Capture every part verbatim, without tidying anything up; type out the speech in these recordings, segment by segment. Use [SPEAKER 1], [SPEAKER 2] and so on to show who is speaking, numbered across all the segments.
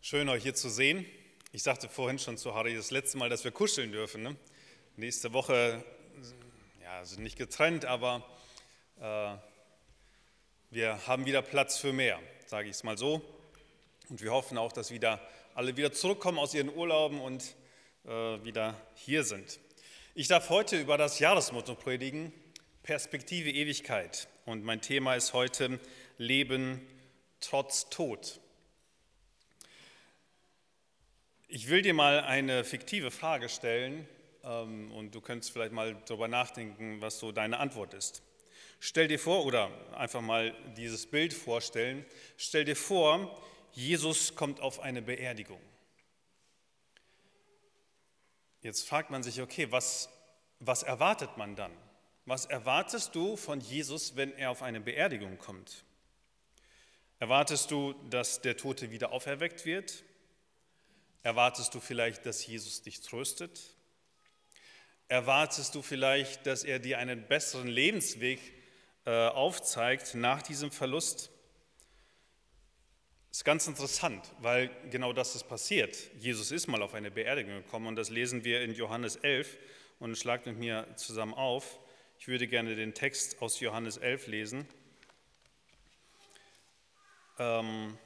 [SPEAKER 1] Schön, euch hier zu sehen. Ich sagte vorhin schon zu Harry, das letzte Mal, dass wir kuscheln dürfen. Ne? Nächste Woche, ja, sind nicht getrennt, aber äh, wir haben wieder Platz für mehr, sage ich es mal so. Und wir hoffen auch, dass wieder alle wieder zurückkommen aus ihren Urlauben und äh, wieder hier sind. Ich darf heute über das Jahresmotto predigen, Perspektive Ewigkeit. Und mein Thema ist heute Leben trotz Tod. Ich will dir mal eine fiktive Frage stellen ähm, und du könntest vielleicht mal darüber nachdenken, was so deine Antwort ist. Stell dir vor, oder einfach mal dieses Bild vorstellen, stell dir vor, Jesus kommt auf eine Beerdigung. Jetzt fragt man sich, okay, was, was erwartet man dann? Was erwartest du von Jesus, wenn er auf eine Beerdigung kommt? Erwartest du, dass der Tote wieder auferweckt wird? Erwartest du vielleicht, dass Jesus dich tröstet? Erwartest du vielleicht, dass er dir einen besseren Lebensweg äh, aufzeigt nach diesem Verlust? Das ist ganz interessant, weil genau das ist passiert. Jesus ist mal auf eine Beerdigung gekommen und das lesen wir in Johannes elf und schlagt mit mir zusammen auf. Ich würde gerne den Text aus Johannes elf lesen. Ähm,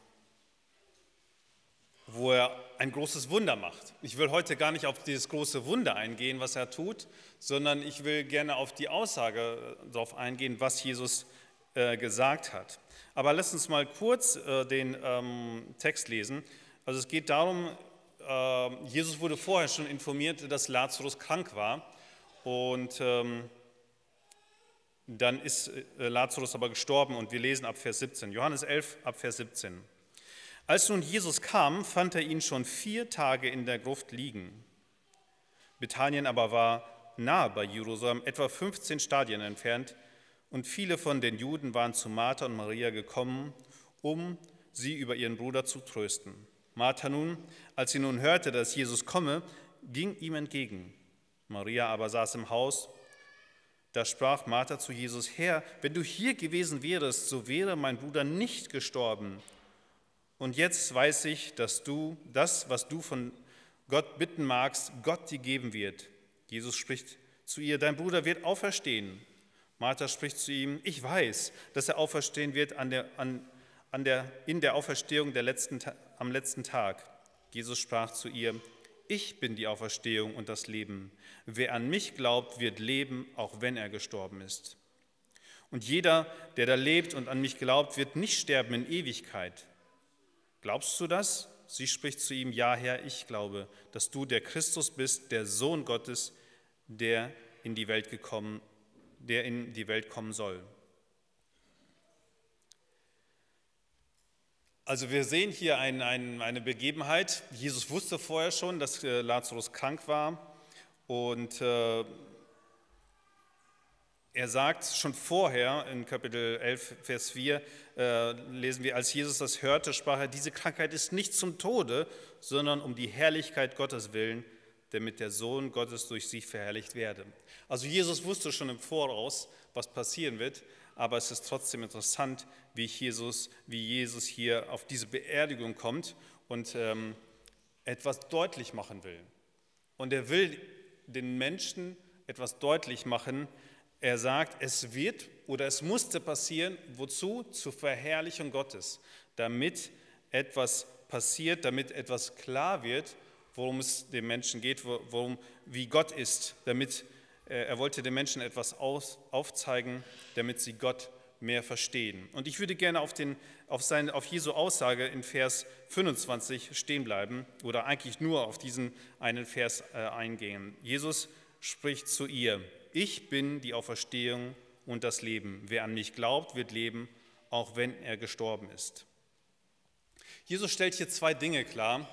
[SPEAKER 1] wo er ein großes Wunder macht. Ich will heute gar nicht auf dieses große Wunder eingehen, was er tut, sondern ich will gerne auf die Aussage darauf eingehen, was Jesus äh, gesagt hat. Aber lass uns mal kurz äh, den ähm, Text lesen. Also es geht darum, äh, Jesus wurde vorher schon informiert, dass Lazarus krank war und ähm, dann ist äh, Lazarus aber gestorben und wir lesen ab Vers siebzehn. Johannes elf ab Vers siebzehn. Als nun Jesus kam, fand er ihn schon vier Tage in der Gruft liegen. Bethanien aber war nahe bei Jerusalem, etwa fünfzehn Stadien entfernt, und viele von den Juden waren zu Martha und Maria gekommen, um sie über ihren Bruder zu trösten. Martha nun, als sie nun hörte, dass Jesus komme, ging ihm entgegen. Maria aber saß im Haus. Da sprach Martha zu Jesus: Herr, wenn du hier gewesen wärest, so wäre mein Bruder nicht gestorben. Und jetzt weiß ich, dass du das, was du von Gott bitten magst, Gott dir geben wird. Jesus spricht zu ihr: Dein Bruder wird auferstehen. Martha spricht zu ihm: Ich weiß, dass er auferstehen wird an der, an, an der, in der Auferstehung der letzten, am letzten Tag. Jesus sprach zu ihr: Ich bin die Auferstehung und das Leben. Wer an mich glaubt, wird leben, auch wenn er gestorben ist. Und jeder, der da lebt und an mich glaubt, wird nicht sterben in Ewigkeit. Glaubst du das? Sie spricht zu ihm: Ja, Herr, ich glaube, dass du der Christus bist, der Sohn Gottes, der in die Welt gekommen, der in die Welt kommen soll. Also wir sehen hier ein, ein, eine Begebenheit. Jesus wusste vorher schon, dass äh, Lazarus krank war und äh, er sagt schon vorher, in Kapitel elf, Vers vier, äh, lesen wir, als Jesus das hörte, sprach er: Diese Krankheit ist nicht zum Tode, sondern um die Herrlichkeit Gottes willen, damit der Sohn Gottes durch sie verherrlicht werde. Also Jesus wusste schon im Voraus, was passieren wird, aber es ist trotzdem interessant, wie Jesus, wie Jesus hier auf diese Beerdigung kommt und ähm, etwas deutlich machen will. Und er will den Menschen etwas deutlich machen. Er sagt, es wird oder es musste passieren, wozu? Zur Verherrlichung Gottes, damit etwas passiert, damit etwas klar wird, worum es den Menschen geht, worum, wie Gott ist, damit äh, er wollte den Menschen etwas aus, aufzeigen, damit sie Gott mehr verstehen. Und ich würde gerne auf, den, auf, seine, auf Jesu Aussage in Vers fünfundzwanzig stehen bleiben oder eigentlich nur auf diesen einen Vers äh, eingehen. Jesus spricht zu ihr: Ich bin die Auferstehung und das Leben. Wer an mich glaubt, wird leben, auch wenn er gestorben ist. Jesus stellt hier zwei Dinge klar.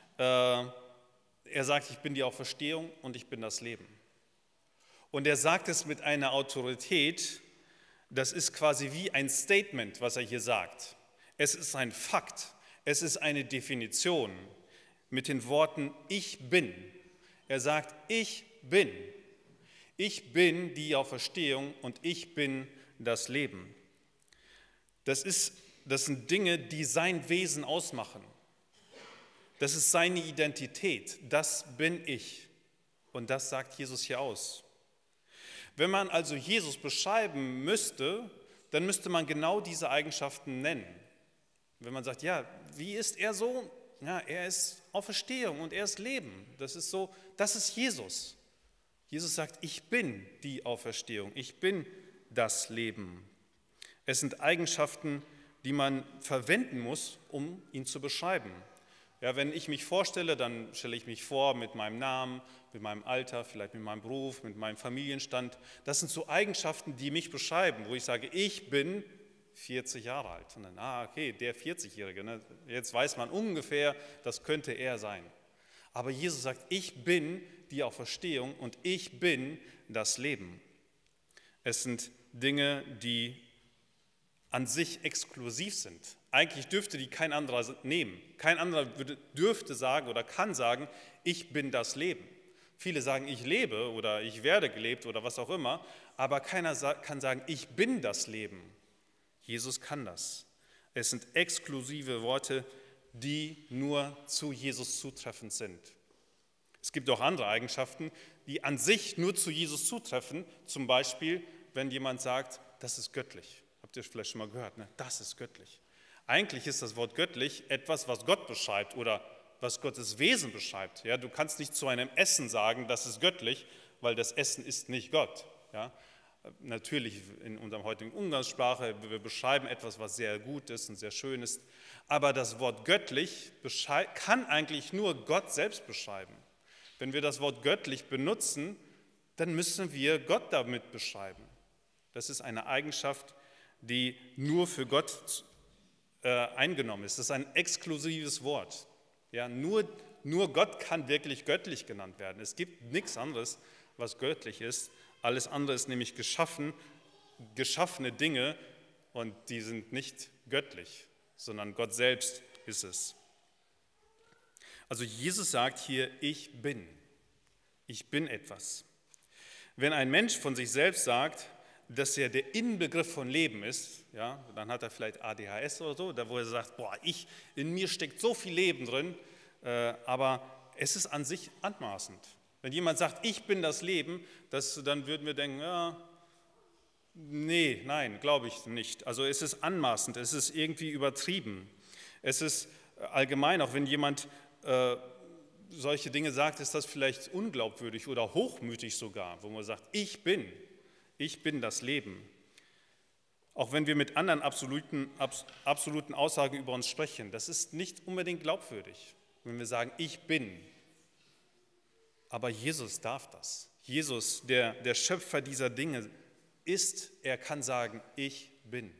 [SPEAKER 1] Er sagt, ich bin die Auferstehung und ich bin das Leben. Und er sagt es mit einer Autorität, das ist quasi wie ein Statement, was er hier sagt. Es ist ein Fakt, es ist eine Definition mit den Worten ich bin. Er sagt, ich bin. Ich bin die Auferstehung und ich bin das Leben. Das ist, das sind Dinge, die sein Wesen ausmachen. Das ist seine Identität. Das bin ich. Und das sagt Jesus hier aus. Wenn man also Jesus beschreiben müsste, dann müsste man genau diese Eigenschaften nennen. Wenn man sagt, ja, wie ist er so? Ja, er ist Auferstehung und er ist Leben. Das ist so, das ist Jesus. Jesus sagt, ich bin die Auferstehung, ich bin das Leben. Es sind Eigenschaften, die man verwenden muss, um ihn zu beschreiben. Ja, wenn ich mich vorstelle, dann stelle ich mich vor mit meinem Namen, mit meinem Alter, vielleicht mit meinem Beruf, mit meinem Familienstand. Das sind so Eigenschaften, die mich beschreiben, wo ich sage, ich bin vierzig Jahre alt. Und dann, ah, okay, der vierzigjährige, ne? Jetzt weiß man ungefähr, das könnte er sein. Aber Jesus sagt, ich bin die Auferstehung und ich bin das Leben. Es sind Dinge, die an sich exklusiv sind. Eigentlich dürfte die kein anderer nehmen. Kein anderer würde, dürfte sagen oder kann sagen, ich bin das Leben. Viele sagen, ich lebe oder ich werde gelebt oder was auch immer, aber keiner kann sagen, ich bin das Leben. Jesus kann das. Es sind exklusive Worte, die nur zu Jesus zutreffend sind. Es gibt auch andere Eigenschaften, die an sich nur zu Jesus zutreffen. Zum Beispiel, wenn jemand sagt, das ist göttlich. Habt ihr vielleicht schon mal gehört, ne? Das ist göttlich. Eigentlich ist das Wort göttlich etwas, was Gott beschreibt oder was Gottes Wesen beschreibt. Ja, du kannst nicht zu einem Essen sagen, das ist göttlich, weil das Essen ist nicht Gott. Ja, natürlich in unserer heutigen Umgangssprache, wir beschreiben etwas, was sehr gut ist und sehr schön ist, aber das Wort göttlich kann eigentlich nur Gott selbst beschreiben. Wenn wir das Wort göttlich benutzen, dann müssen wir Gott damit beschreiben. Das ist eine Eigenschaft, die nur für Gott äh, eingenommen ist. Das ist ein exklusives Wort. Ja, nur, nur Gott kann wirklich göttlich genannt werden. Es gibt nichts anderes, was göttlich ist. Alles andere ist nämlich geschaffen, geschaffene Dinge und die sind nicht göttlich, sondern Gott selbst ist es. Also Jesus sagt hier, ich bin. Ich bin etwas. Wenn ein Mensch von sich selbst sagt, dass er der Inbegriff von Leben ist, ja, dann hat er vielleicht A D H S oder so, da wo er sagt, boah, ich, in mir steckt so viel Leben drin, äh, aber es ist an sich anmaßend. Wenn jemand sagt, ich bin das Leben, das, dann würden wir denken, ja, nee, nein, glaube ich nicht. Also es ist anmaßend, es ist irgendwie übertrieben. Es ist allgemein, auch wenn jemand äh, solche Dinge sagt, ist das vielleicht unglaubwürdig oder hochmütig sogar, wo man sagt, ich bin. Ich bin das Leben. Auch wenn wir mit anderen absoluten, absoluten Aussagen über uns sprechen, das ist nicht unbedingt glaubwürdig, wenn wir sagen, ich bin. Aber Jesus darf das. Jesus, der, der Schöpfer dieser Dinge, ist, er kann sagen, ich bin.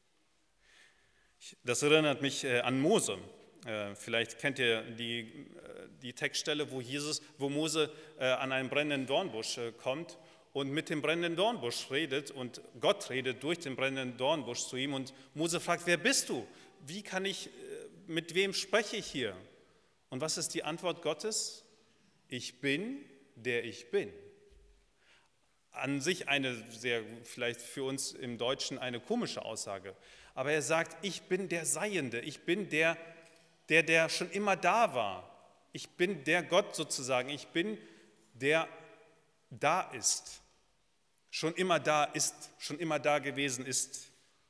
[SPEAKER 1] Das erinnert mich an Mose. Vielleicht kennt ihr die, die Textstelle, wo, Jesus, wo Mose an einen brennenden Dornbusch kommt und mit dem brennenden Dornbusch redet und Gott redet durch den brennenden Dornbusch zu ihm und Mose fragt, wer bist du? Wie kann ich, mit wem spreche ich hier? Und was ist die Antwort Gottes? Ich bin, der ich bin. An sich eine sehr, vielleicht für uns im Deutschen eine komische Aussage, aber er sagt, ich bin der Seiende, ich bin der, der, der schon immer da war. Ich bin der Gott sozusagen, ich bin der da ist, schon immer da ist, schon immer da gewesen ist.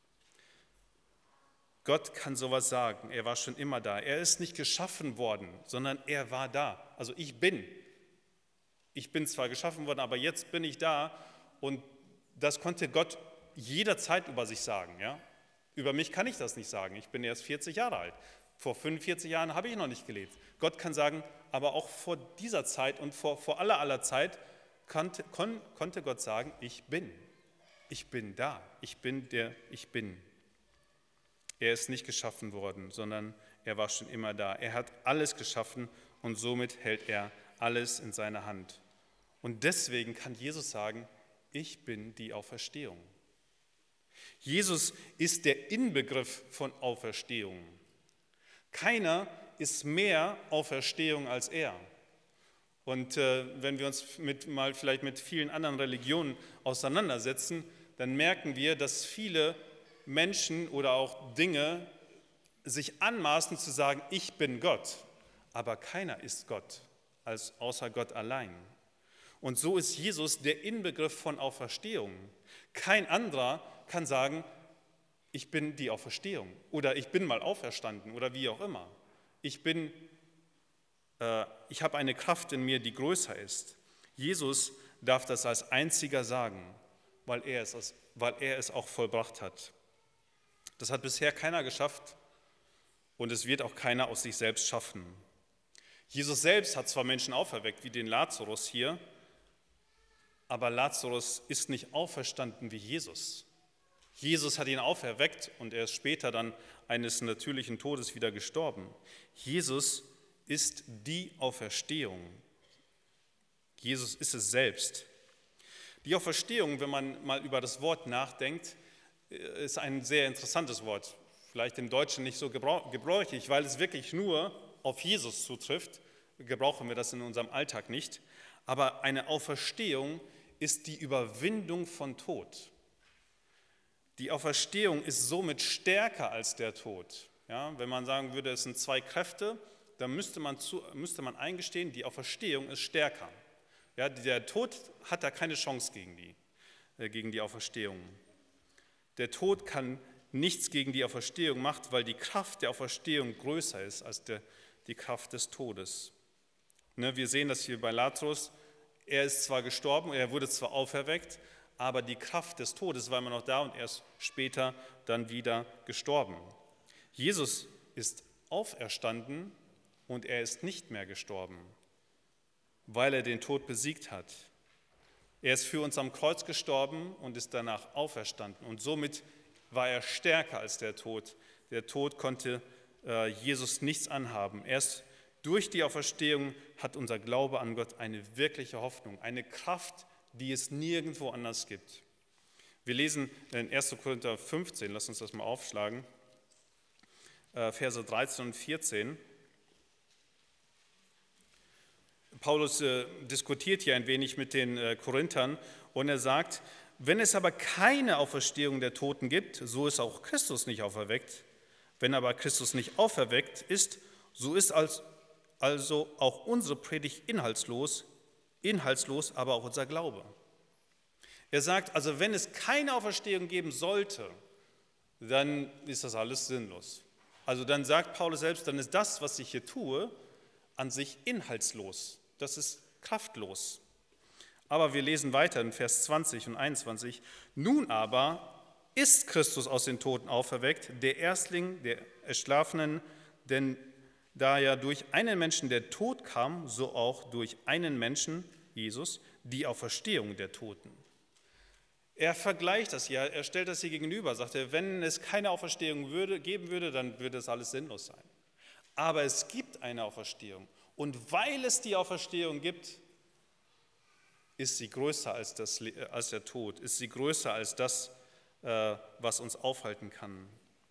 [SPEAKER 1] Gott kann sowas sagen, er war schon immer da. Er ist nicht geschaffen worden, sondern er war da. Also ich bin. Ich bin zwar geschaffen worden, aber jetzt bin ich da und das konnte Gott jederzeit über sich sagen. Ja? Über mich kann ich das nicht sagen, ich bin erst vierzig Jahre alt. Vor fünfundvierzig Jahren habe ich noch nicht gelebt. Gott kann sagen, aber auch vor dieser Zeit und vor, vor aller aller Zeit konnte, kon, konnte Gott sagen, ich bin. Ich bin da. Ich bin der ich bin. Er ist nicht geschaffen worden, sondern er war schon immer da. Er hat alles geschaffen und somit hält er alles in seiner Hand. Und deswegen kann Jesus sagen, ich bin die Auferstehung. Jesus ist der Inbegriff von Auferstehung. Keiner ist mehr Auferstehung als er. Und äh, wenn wir uns mit, mal vielleicht mit vielen anderen Religionen auseinandersetzen, dann merken wir, dass viele Menschen oder auch Dinge sich anmaßen zu sagen, ich bin Gott. aber keiner ist Gott, als außer Gott allein. Und so ist Jesus der Inbegriff von Auferstehung. Kein anderer kann sagen, ich bin die Auferstehung oder ich bin mal auferstanden oder wie auch immer. Ich bin, äh, ich habe eine Kraft in mir, die größer ist. Jesus darf das als einziger sagen, weil er es, weil er es auch vollbracht hat. Das hat bisher keiner geschafft und es wird auch keiner aus sich selbst schaffen. Jesus selbst hat zwar Menschen auferweckt, wie den Lazarus hier, aber Lazarus ist nicht auferstanden wie Jesus. Jesus hat ihn auferweckt und er ist später dann eines natürlichen Todes wieder gestorben. Jesus ist die Auferstehung. Jesus ist es selbst. Die Auferstehung, wenn man mal über das Wort nachdenkt, ist ein sehr interessantes Wort. Vielleicht im Deutschen nicht so gebräuchlich, weil es wirklich nur auf Jesus zutrifft. Gebrauchen wir das in unserem Alltag nicht. Aber eine Auferstehung ist die Überwindung von Tod. Die Auferstehung ist somit stärker als der Tod. Ja, wenn man sagen würde, es sind zwei Kräfte, dann müsste man, zu, müsste man eingestehen, die Auferstehung ist stärker. Ja, der Tod hat da keine Chance gegen die, äh, gegen die Auferstehung. Der Tod kann nichts gegen die Auferstehung machen, weil die Kraft der Auferstehung größer ist als der, die Kraft des Todes. Ne, wir sehen das hier bei Lazarus. Er ist zwar gestorben, er wurde zwar auferweckt, aber die Kraft des Todes war immer noch da und er ist später dann wieder gestorben. Jesus ist auferstanden und er ist nicht mehr gestorben, weil er den Tod besiegt hat. Er ist für uns am Kreuz gestorben und ist danach auferstanden und somit war er stärker als der Tod. Der Tod konnte äh, Jesus nichts anhaben. Erst durch die Auferstehung hat unser Glaube an Gott eine wirkliche Hoffnung, eine Kraft, die es nirgendwo anders gibt. Wir lesen in erster Korinther fünfzehn, lass uns das mal aufschlagen, Verse dreizehn und vierzehn. Paulus äh, diskutiert hier ein wenig mit den äh, Korinthern und er sagt, wenn es aber keine Auferstehung der Toten gibt, so ist auch Christus nicht auferweckt. Wenn aber Christus nicht auferweckt ist, so ist als, also auch unsere Predigt inhaltslos, inhaltslos, aber auch unser Glaube. Er sagt, also wenn es keine Auferstehung geben sollte, dann ist das alles sinnlos. Also dann sagt Paulus selbst, dann ist das, was ich hier tue, an sich inhaltslos. Das ist kraftlos. Aber wir lesen weiter in Vers zwanzig und einundzwanzig. Nun aber ist Christus aus den Toten auferweckt, der Erstling der Erschlafenen, denn da ja durch einen Menschen der Tod kam, so auch durch einen Menschen, Jesus, die Auferstehung der Toten. Er vergleicht das hier, er stellt das hier gegenüber, sagt er, wenn es keine Auferstehung würde, geben würde, dann würde das alles sinnlos sein. Aber es gibt eine Auferstehung und weil es die Auferstehung gibt, ist sie größer als, das, als der Tod, ist sie größer als das, was uns aufhalten kann.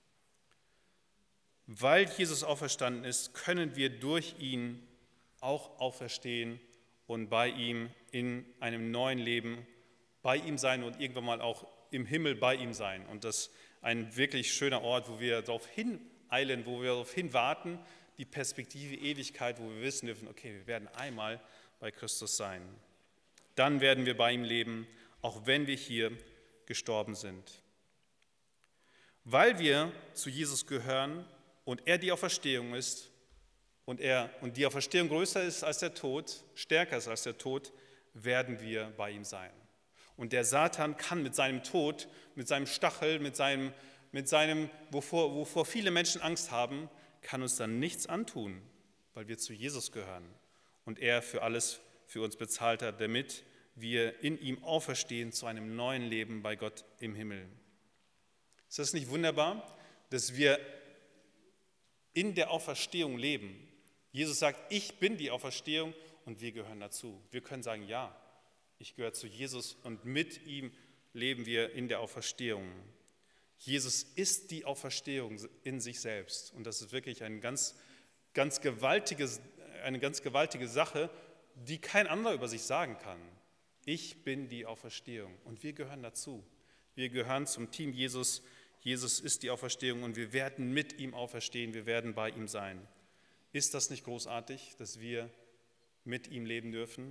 [SPEAKER 1] Weil Jesus auferstanden ist, können wir durch ihn auch auferstehen und bei ihm in einem neuen Leben bei ihm sein und irgendwann mal auch im Himmel bei ihm sein. Und das ist ein wirklich schöner Ort, wo wir darauf hineilen, wo wir darauf hinwarten, die Perspektive Ewigkeit, wo wir wissen dürfen, okay, wir werden einmal bei Christus sein. Dann werden wir bei ihm leben, auch wenn wir hier gestorben sind. Weil wir zu Jesus gehören und er die Auferstehung ist und, er, und die Auferstehung größer ist als der Tod, stärker ist als der Tod, werden wir bei ihm sein. Und der Satan kann mit seinem Tod, mit seinem Stachel, mit seinem, mit seinem wovor, wovor viele Menschen Angst haben, kann uns dann nichts antun, weil wir zu Jesus gehören und er für alles für uns bezahlt hat, damit wir in ihm auferstehen zu einem neuen Leben bei Gott im Himmel. Ist das nicht wunderbar, dass wir in der Auferstehung leben? Jesus sagt, ich bin die Auferstehung und wir gehören dazu. Wir können sagen, ja, ich gehöre zu Jesus und mit ihm leben wir in der Auferstehung. Jesus ist die Auferstehung in sich selbst und das ist wirklich eine ganz, ganz gewaltige, eine ganz gewaltige Sache, die kein anderer über sich sagen kann. Ich bin die Auferstehung und wir gehören dazu. Wir gehören zum Team Jesus. Jesus ist die Auferstehung und wir werden mit ihm auferstehen, wir werden bei ihm sein. Ist das nicht großartig, dass wir mit ihm leben dürfen?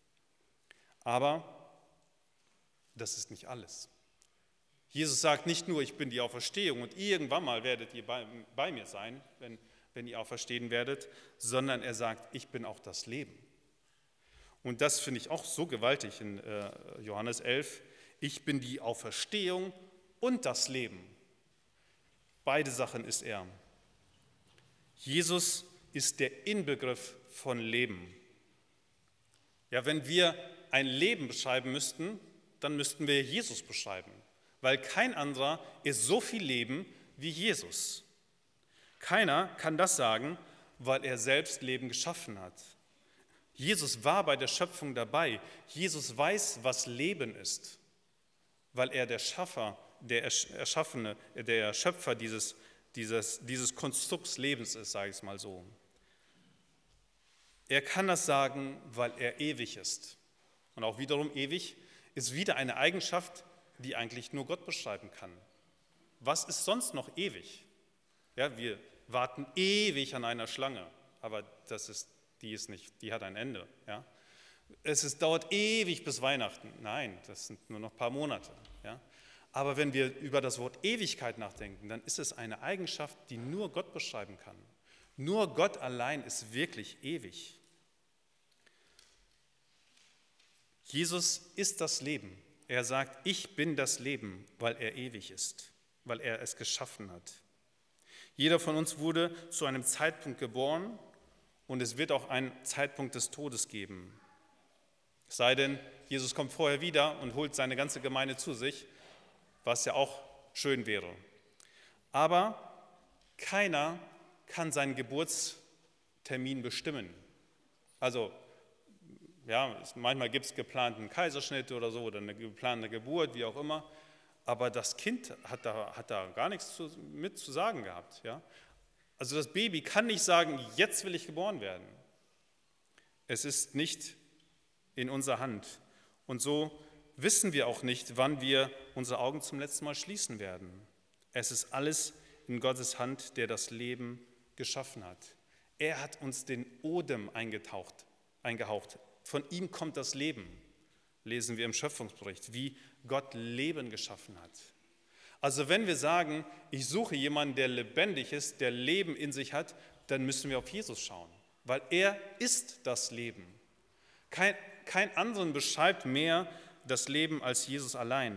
[SPEAKER 1] Aber das ist nicht alles. Jesus sagt nicht nur, ich bin die Auferstehung und irgendwann mal werdet ihr bei, bei mir sein, wenn, wenn ihr auferstehen werdet, sondern er sagt, ich bin auch das Leben. Und das finde ich auch so gewaltig in äh, Johannes elf. Ich bin die Auferstehung und das Leben. Beide Sachen ist er. Jesus ist der Inbegriff von Leben. Ja, wenn wir ein Leben beschreiben müssten, dann müssten wir Jesus beschreiben, weil kein anderer ist so viel Leben wie Jesus. Keiner kann das sagen, weil er selbst Leben geschaffen hat. Jesus war bei der Schöpfung dabei. Jesus weiß, was Leben ist, weil er der Schaffer, der Erschaffene, der Schöpfer dieses, dieses, dieses Konstrukts Lebens ist, sage ich es mal so. Er kann das sagen, weil er ewig ist. Und auch wiederum ewig ist wieder eine Eigenschaft, die eigentlich nur Gott beschreiben kann. Was ist sonst noch ewig? Ja, wir warten ewig an einer Schlange, aber das ist, die ist nicht, die hat ein Ende. Ja? Es ist, dauert ewig bis Weihnachten. Nein, das sind nur noch ein paar Monate. Ja? Aber wenn wir über das Wort Ewigkeit nachdenken, dann ist es eine Eigenschaft, die nur Gott beschreiben kann. Nur Gott allein ist wirklich ewig. Jesus ist das Leben. Er sagt, ich bin das Leben, weil er ewig ist, weil er es geschaffen hat. Jeder von uns wurde zu einem Zeitpunkt geboren und es wird auch einen Zeitpunkt des Todes geben. Es sei denn, Jesus kommt vorher wieder und holt seine ganze Gemeinde zu sich, was ja auch schön wäre. Aber keiner kann seinen Geburtstermin bestimmen. Also, ja, manchmal gibt es geplanten Kaiserschnitt oder so oder eine geplante Geburt, wie auch immer. Aber das Kind hat da, hat da gar nichts zu, mit zu sagen gehabt. Ja? Also das Baby kann nicht sagen, jetzt will ich geboren werden. Es ist nicht in unserer Hand. Und so wissen wir auch nicht, wann wir unsere Augen zum letzten Mal schließen werden. Es ist alles in Gottes Hand, der das Leben geschaffen hat. Er hat uns den Odem eingetaucht, eingehaucht. Von ihm kommt das Leben, lesen wir im Schöpfungsbericht, wie Gott Leben geschaffen hat. Also wenn wir sagen, ich suche jemanden, der lebendig ist, der Leben in sich hat, dann müssen wir auf Jesus schauen, weil er ist das Leben. Kein, kein anderen beschreibt mehr das Leben als Jesus allein.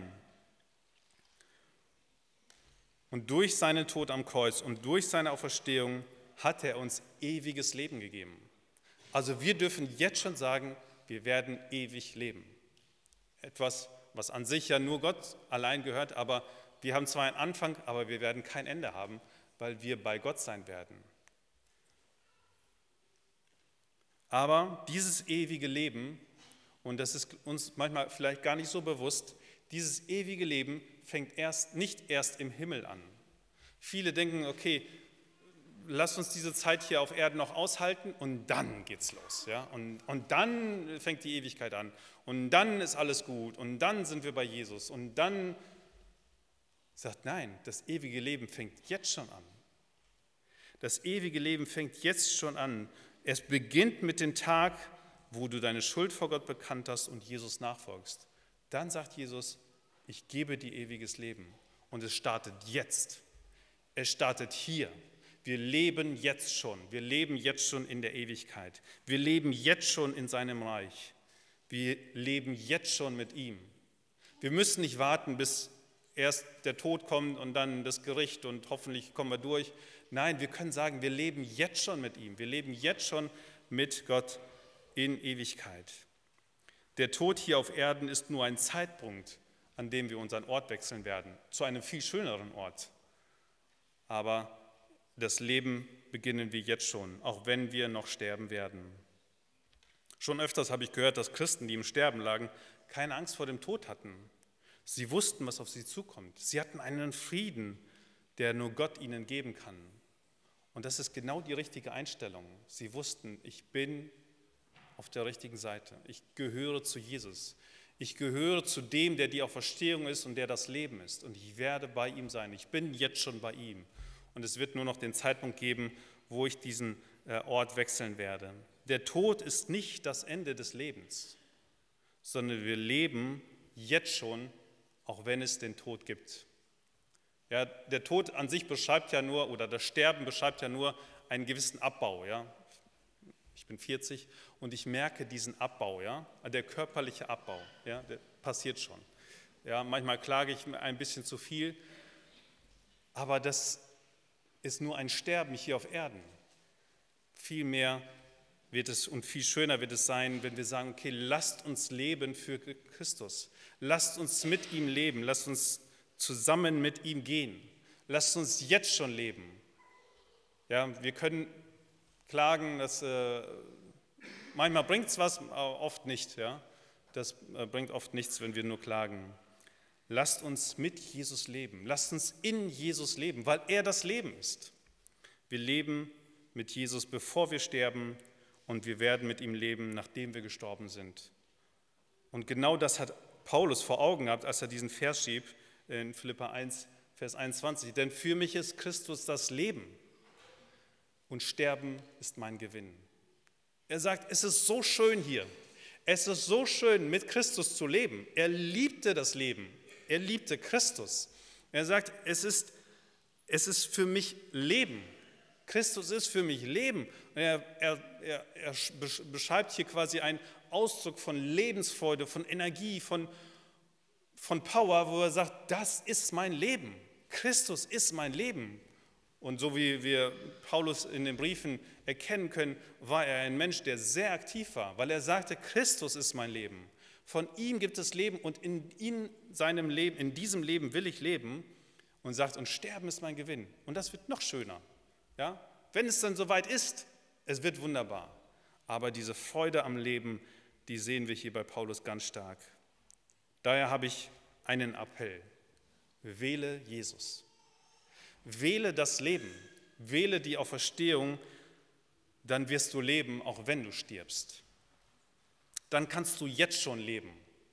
[SPEAKER 1] Und durch seinen Tod am Kreuz und durch seine Auferstehung hat er uns ewiges Leben gegeben. Also wir dürfen jetzt schon sagen, wir werden ewig leben. Etwas, was an sich ja nur Gott allein gehört, aber wir haben zwar einen Anfang, aber wir werden kein Ende haben, weil wir bei Gott sein werden. Aber dieses ewige Leben, und das ist uns manchmal vielleicht gar nicht so bewusst, dieses ewige Leben fängt erst, nicht erst im Himmel an. Viele denken, okay, lass uns diese Zeit hier auf Erden noch aushalten und dann geht's los. Ja? Und, und dann fängt die Ewigkeit an und dann ist alles gut und dann sind wir bei Jesus und dann sagt, nein, das ewige Leben fängt jetzt schon an. Das ewige Leben fängt jetzt schon an. Es beginnt mit dem Tag, wo du deine Schuld vor Gott bekannt hast und Jesus nachfolgst. Dann sagt Jesus, ich gebe dir ewiges Leben und es startet jetzt. Es startet hier. Wir leben jetzt schon, wir leben jetzt schon in der Ewigkeit. Wir leben jetzt schon in seinem Reich. Wir leben jetzt schon mit ihm. Wir müssen nicht warten, bis erst der Tod kommt und dann das Gericht und hoffentlich kommen wir durch. Nein, wir können sagen, wir leben jetzt schon mit ihm. Wir leben jetzt schon mit Gott in Ewigkeit. Der Tod hier auf Erden ist nur ein Zeitpunkt, an dem wir unseren Ort wechseln werden, zu einem viel schöneren Ort. Aber das Leben beginnen wir jetzt schon, auch wenn wir noch sterben werden. Schon öfters habe ich gehört, dass Christen, die im Sterben lagen, keine Angst vor dem Tod hatten. Sie wussten, was auf sie zukommt. Sie hatten einen Frieden, der nur Gott ihnen geben kann. Und das ist genau die richtige Einstellung. Sie wussten, ich bin auf der richtigen Seite. Ich gehöre zu Jesus. Ich gehöre zu dem, der die Auferstehung ist und der das Leben ist. Und ich werde bei ihm sein. Ich bin jetzt schon bei ihm. Und es wird nur noch den Zeitpunkt geben, wo ich diesen Ort wechseln werde. Der Tod ist nicht das Ende des Lebens, sondern wir leben jetzt schon, auch wenn es den Tod gibt. Ja, der Tod an sich beschreibt ja nur, oder das Sterben beschreibt ja nur einen gewissen Abbau. Ja. Ich bin vierzig und ich merke diesen Abbau, ja, der körperliche Abbau, ja, der passiert schon. Ja, manchmal klage ich ein bisschen zu viel, aber das ist nur ein Sterben hier auf Erden. Viel mehr wird es und viel schöner wird es sein, wenn wir sagen, okay, lasst uns leben für Christus. Lasst uns mit ihm leben, lasst uns zusammen mit ihm gehen. Lasst uns jetzt schon leben. Ja, wir können klagen, dass äh, manchmal bringt es was, aber oft nicht. Ja? Das äh, bringt oft nichts, wenn wir nur klagen. Lasst uns mit Jesus leben. Lasst uns in Jesus leben, weil er das Leben ist. Wir leben mit Jesus, bevor wir sterben, und wir werden mit ihm leben, nachdem wir gestorben sind. Und genau das hat Paulus vor Augen gehabt, als er diesen Vers schrieb in Philipper eins, Vers einundzwanzig. Denn für mich ist Christus das Leben und Sterben ist mein Gewinn. Er sagt, es ist so schön hier. Es ist so schön, mit Christus zu leben. Er liebte das Leben. Er liebte Christus. Er sagt, es ist, es ist für mich Leben. Christus ist für mich Leben. Er, er, er, er beschreibt hier quasi einen Ausdruck von Lebensfreude, von Energie, von, von Power, wo er sagt, das ist mein Leben. Christus ist mein Leben. Und so wie wir Paulus in den Briefen erkennen können, war er ein Mensch, der sehr aktiv war, weil er sagte, Christus ist mein Leben. Von ihm gibt es Leben und in, in seinem Leben, in diesem Leben will ich leben, und sagt, und Sterben ist mein Gewinn. Und das wird noch schöner. Ja? Wenn es dann soweit ist, es wird wunderbar. Aber diese Freude am Leben, die sehen wir hier bei Paulus ganz stark. Daher habe ich einen Appell. Wähle Jesus. Wähle das Leben. Wähle die Auferstehung, dann wirst du leben, auch wenn du stirbst. Dann kannst du jetzt schon leben.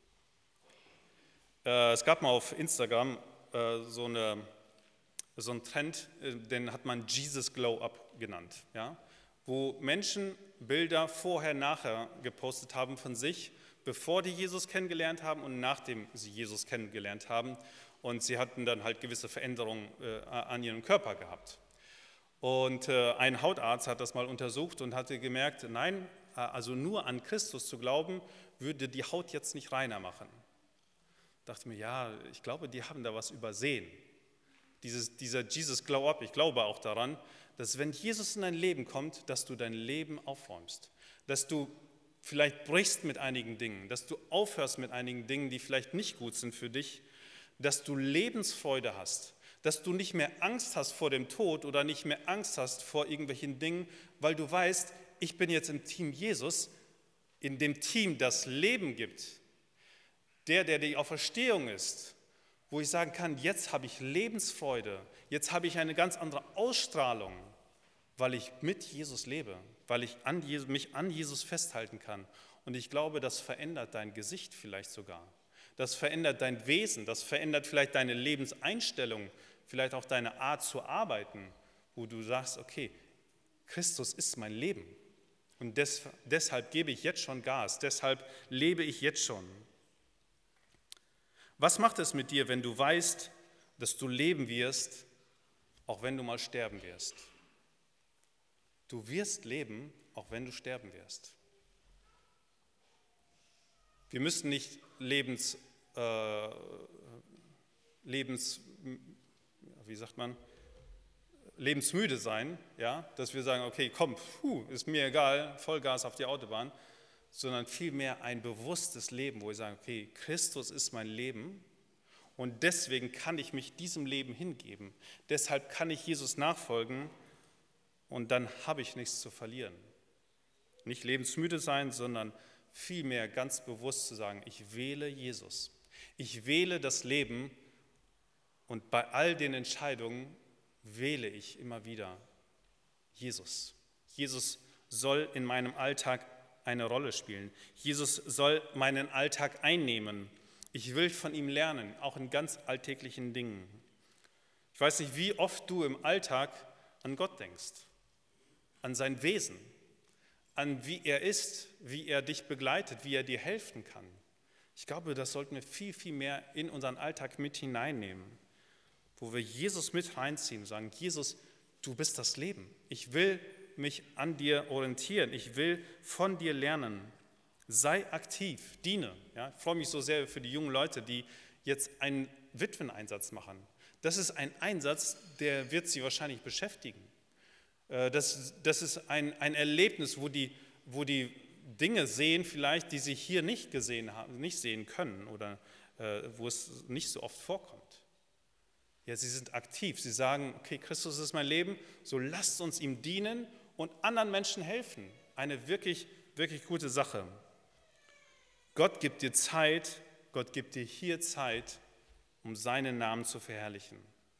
[SPEAKER 1] Es gab mal auf Instagram so eine so ein Trend, den hat man Jesus Glow Up genannt, ja? Wo Menschen Bilder vorher, nachher gepostet haben von sich, bevor die Jesus kennengelernt haben und nachdem sie Jesus kennengelernt haben. Und sie hatten dann halt gewisse Veränderungen äh, an ihrem Körper gehabt. Und äh, ein Hautarzt hat das mal untersucht und hatte gemerkt, nein, äh, also nur an Christus zu glauben, würde die Haut jetzt nicht reiner machen. Ich dachte mir, ja, ich glaube, die haben da was übersehen. Dieses, dieser Jesus Glow Up, ich glaube auch daran, dass wenn Jesus in dein Leben kommt, dass du dein Leben aufräumst, dass du vielleicht brichst mit einigen Dingen, dass du aufhörst mit einigen Dingen, die vielleicht nicht gut sind für dich, dass du Lebensfreude hast, dass du nicht mehr Angst hast vor dem Tod oder nicht mehr Angst hast vor irgendwelchen Dingen, weil du weißt, ich bin jetzt im Team Jesus, in dem Team, das Leben gibt, der, der die Auferstehung ist, wo ich sagen kann, jetzt habe ich Lebensfreude, jetzt habe ich eine ganz andere Ausstrahlung, weil ich mit Jesus lebe, weil ich an Jesus, mich an Jesus festhalten kann. Und ich glaube, das verändert dein Gesicht vielleicht sogar. Das verändert dein Wesen, das verändert vielleicht deine Lebenseinstellung, vielleicht auch deine Art zu arbeiten, wo du sagst, okay, Christus ist mein Leben. Und des, deshalb gebe ich jetzt schon Gas, deshalb lebe ich jetzt schon. Was macht es mit dir, wenn du weißt, dass du leben wirst, auch wenn du mal sterben wirst? Du wirst leben, auch wenn du sterben wirst. Wir müssen nicht lebens, äh, lebens, wie sagt man, lebensmüde sein, ja, dass wir sagen, okay, komm, puh, ist mir egal, Vollgas auf die Autobahn, sondern vielmehr ein bewusstes Leben, wo wir sagen, okay, Christus ist mein Leben und deswegen kann ich mich diesem Leben hingeben. Deshalb kann ich Jesus nachfolgen und dann habe ich nichts zu verlieren. Nicht lebensmüde sein, sondern vielmehr ganz bewusst zu sagen, ich wähle Jesus. Ich wähle das Leben und bei all den Entscheidungen wähle ich immer wieder Jesus. Jesus soll in meinem Alltag eine Rolle spielen. Jesus soll meinen Alltag einnehmen. Ich will von ihm lernen, auch in ganz alltäglichen Dingen. Ich weiß nicht, wie oft du im Alltag an Gott denkst. an sein Wesen, an wie er ist, wie er dich begleitet, wie er dir helfen kann. Ich glaube, das sollten wir viel, viel mehr in unseren Alltag mit hineinnehmen, wo wir Jesus mit reinziehen und sagen, Jesus, du bist das Leben. Ich will mich an dir orientieren. Ich will von dir lernen. Sei aktiv, diene. Ja, ich freue mich so sehr für die jungen Leute, die jetzt einen Witweneinsatz machen. Das ist ein Einsatz, der wird sie wahrscheinlich beschäftigen. Das, das ist ein, ein Erlebnis, wo die, wo die Dinge sehen vielleicht, die sie hier nicht gesehen haben, nicht sehen können oder äh, wo es nicht so oft vorkommt. Ja, sie sind aktiv. Sie sagen, okay, Christus ist mein Leben, so lasst uns ihm dienen und anderen Menschen helfen. Eine wirklich, wirklich gute Sache. Gott gibt dir Zeit, Gott gibt dir hier Zeit, um seinen Namen zu verherrlichen.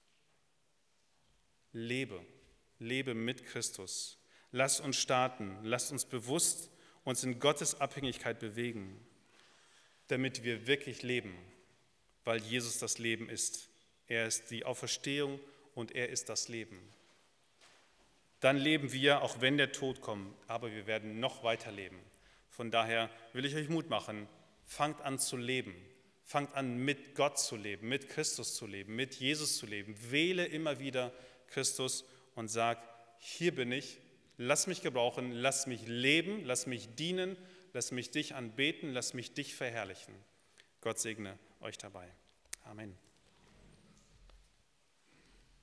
[SPEAKER 1] Lebe, lebe mit Christus. Lass uns starten, lass uns bewusst uns in Gottes Abhängigkeit bewegen, damit wir wirklich leben, weil Jesus das Leben ist. Er ist die Auferstehung und er ist das Leben. Dann leben wir, auch wenn der Tod kommt, aber wir werden noch weiter leben. Von daher will ich euch Mut machen, fangt an zu leben. Fangt an, mit Gott zu leben, mit Christus zu leben, mit Jesus zu leben. Wähle immer wieder Christus und sag, hier bin ich, lass mich gebrauchen, lass mich leben, lass mich dienen, lass mich dich anbeten, lass mich dich verherrlichen. Gott segne euch dabei. Amen.